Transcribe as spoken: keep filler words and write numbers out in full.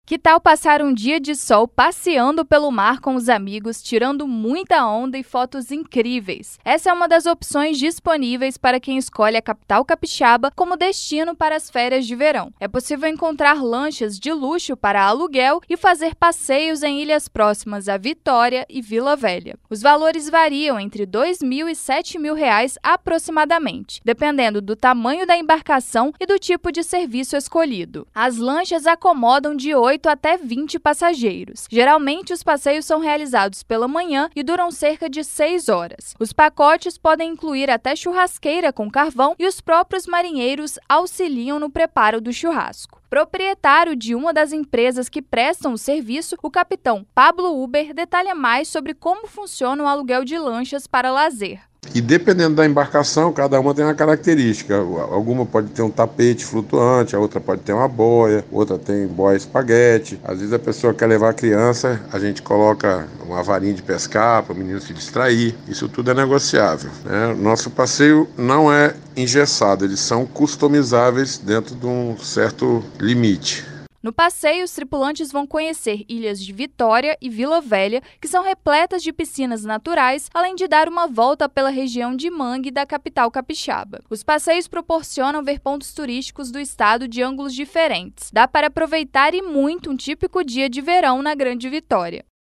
Que tal passar um dia de sol passeando pelo mar com os amigos, tirando muita onda e fotos incríveis? Essa é uma das opções disponíveis para quem escolhe a capital capixaba como destino para as férias de verão. É possível encontrar lanchas de luxo para aluguel e fazer passeios em ilhas próximas a Vitória e Vila Velha. Os valores variam entre dois mil e sete mil reais aproximadamente, dependendo do tamanho da embarcação e do tipo de serviço escolhido. As lanchas acomodam de oito até vinte passageiros. Geralmente, os passeios são realizados pela manhã e duram cerca de seis horas. Os pacotes podem incluir até churrasqueira com carvão e os próprios marinheiros auxiliam no preparo do churrasco. Proprietário de uma das empresas que prestam o serviço, o capitão Pablo Uber detalha mais sobre como funciona o aluguel de lanchas para lazer. E dependendo da embarcação, cada uma tem uma característica. Alguma pode ter um tapete flutuante, a outra pode ter uma boia, outra tem boia espaguete. Às vezes a pessoa quer levar a criança, a gente coloca uma varinha de pescar para o menino se distrair. Isso tudo é negociável, né? Nosso passeio não é engessado, eles são customizáveis dentro de um certo limite. No passeio, os tripulantes vão conhecer ilhas de Vitória e Vila Velha, que são repletas de piscinas naturais, além de dar uma volta pela região de Mangue da capital capixaba. Os passeios proporcionam ver pontos turísticos do estado de ângulos diferentes. Dá para aproveitar e muito um típico dia de verão na Grande Vitória.